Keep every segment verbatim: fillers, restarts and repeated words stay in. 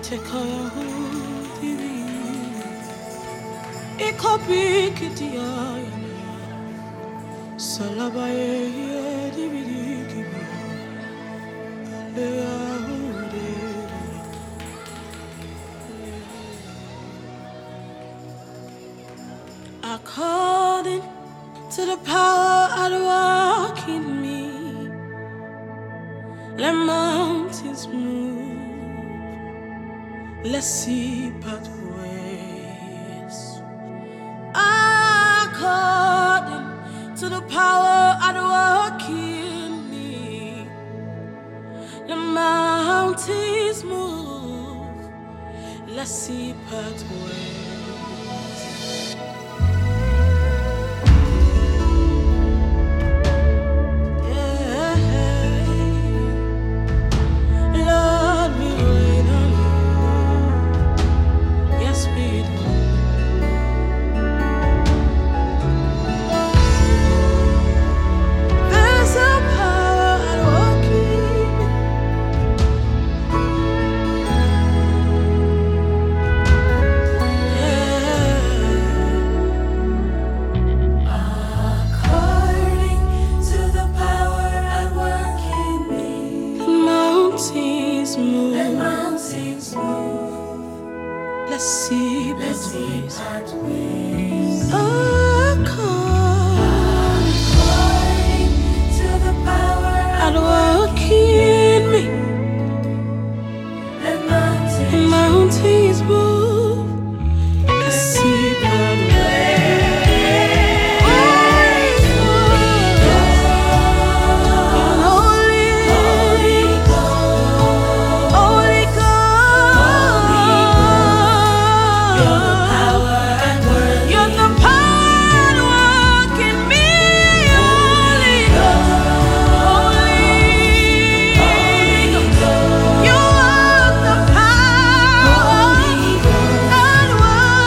Tekaya Divi Ikopikitia Salabaye Divi According to the power at work in me, let mountains move, let's see pathways. According to the power at work in me, the mountains move, let's see pathways. Let's see pathways. According to the power at work in me, let mountains move. Let's see pathways. Holy Ghost, Holy Ghost, you're the power at work. You're the power at work in me. Holy Ghost, Holy Ghost, you are the power at work.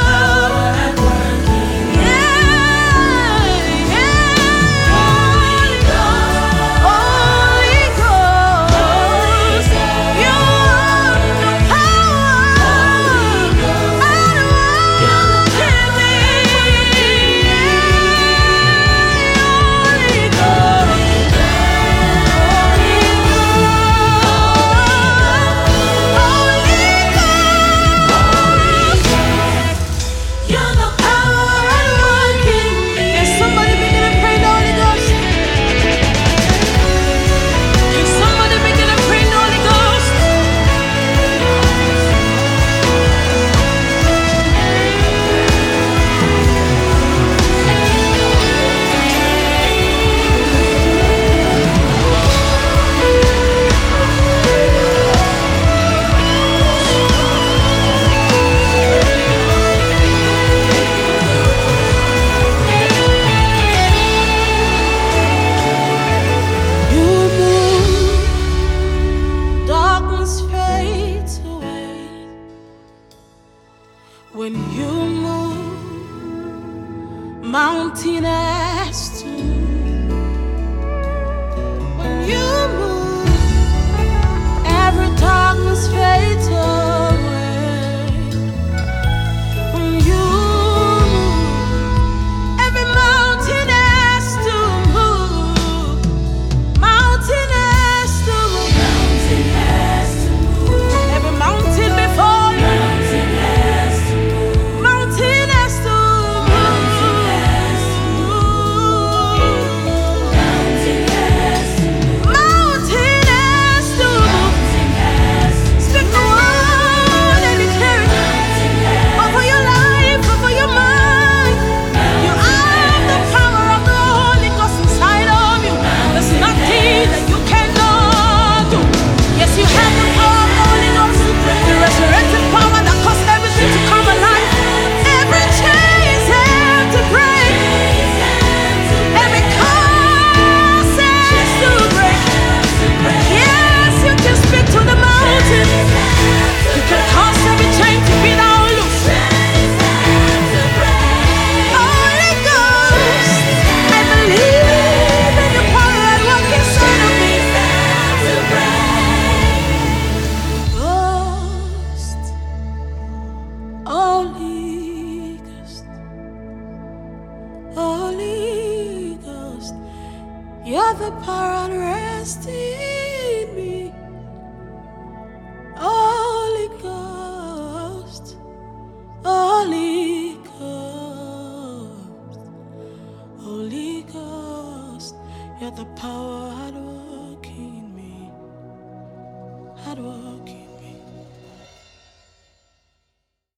Yeah, yeah. Holy Ghost, Holy Ghost, you are the power at work in me. Holy Ghost, you're the power at work in me. Can somebody begin to pray the Holy Ghost? Can somebody begin to pray the Holy Ghost? You move, darkness fades away. When you move, mountain has to move. When you move, every darkness fades away. When you move, every mountain has to move. Mountain has to move. Mountain has to move. Every mountain before you. Mountain has to move. Mountain has to move. Mountain has to move. Mountain has to move. Mountain has to move. Speak the word. power and rest in me. Holy Ghost, Holy Ghost, Holy Ghost, you're the power and